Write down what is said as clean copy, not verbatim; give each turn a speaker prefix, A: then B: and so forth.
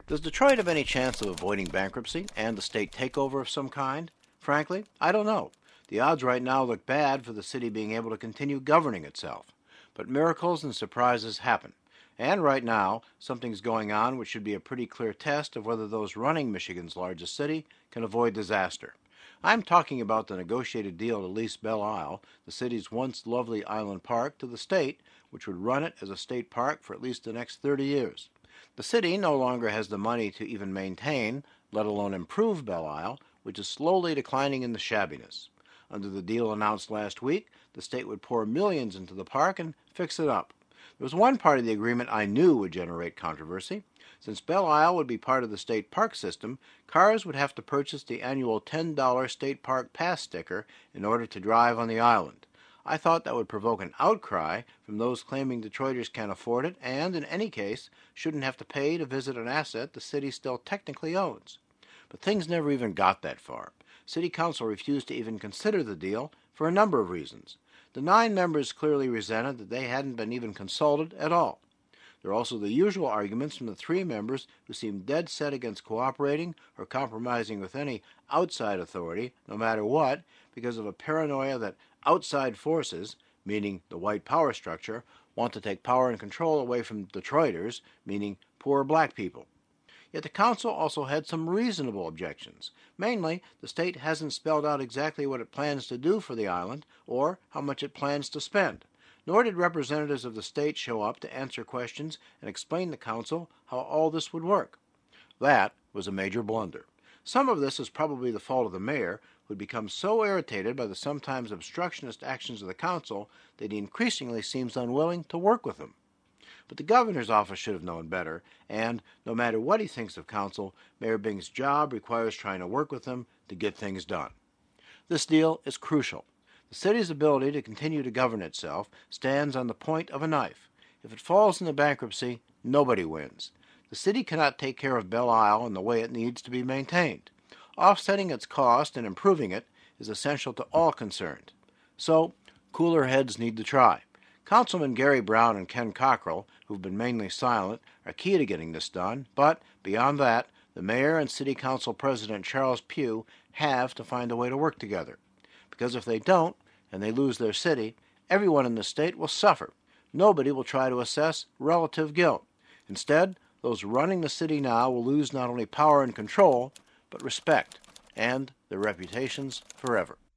A: Does Detroit have any chance of avoiding bankruptcy and a state takeover of some kind? Frankly, I don't know. The odds right now look bad for the city being able to continue governing itself. But miracles and surprises happen. And right now, something's going on which should be a pretty clear test of whether those running Michigan's largest city can avoid disaster. I'm talking about the negotiated deal to lease Belle Isle, the city's once lovely island park, to the state, which would run it as a state park for at least the next 30 years. The city no longer has the money to even maintain, let alone improve Belle Isle, which is slowly declining in the shabbiness. Under the deal announced last week, the state would pour millions into the park and fix it up. There was one part of the agreement I knew would generate controversy. Since Belle Isle would be part of the state park system, cars would have to purchase the annual $10 state park pass sticker in order to drive on the island. I thought that would provoke an outcry from those claiming Detroiters can't afford it and, in any case, shouldn't have to pay to visit an asset the city still technically owns. But things never even got that far. City Council refused to even consider the deal for a number of reasons. The 9 members clearly resented that they hadn't been even consulted at all. There are also the usual arguments from the 3 members who seem dead set against cooperating or compromising with any outside authority, no matter what, because of a paranoia that outside forces, meaning the white power structure, want to take power and control away from Detroiters, meaning poor black people. Yet the council also had some reasonable objections. Mainly, the state hasn't spelled out exactly what it plans to do for the island or how much it plans to spend. Nor did representatives of the state show up to answer questions and explain to council how all this would work. That was a major blunder. Some of this is probably the fault of the mayor, who had become so irritated by the sometimes obstructionist actions of the council that he increasingly seems unwilling to work with them. But the governor's office should have known better, and, no matter what he thinks of council, Mayor Bing's job requires trying to work with them to get things done. This deal is crucial. The city's ability to continue to govern itself stands on the point of a knife. If it falls into bankruptcy, nobody wins. The city cannot take care of Belle Isle in the way it needs to be maintained. Offsetting its cost and improving it is essential to all concerned. So, cooler heads need to try. Councilman Gary Brown and Ken Cockrell, who've been mainly silent, are key to getting this done, but, beyond that, the mayor and city council president Charles Pugh have to find a way to work together. Because if they don't, and they lose their city, everyone in the state will suffer. Nobody will try to assess relative guilt. Instead, those running the city now will lose not only power and control, but respect, and their reputations forever.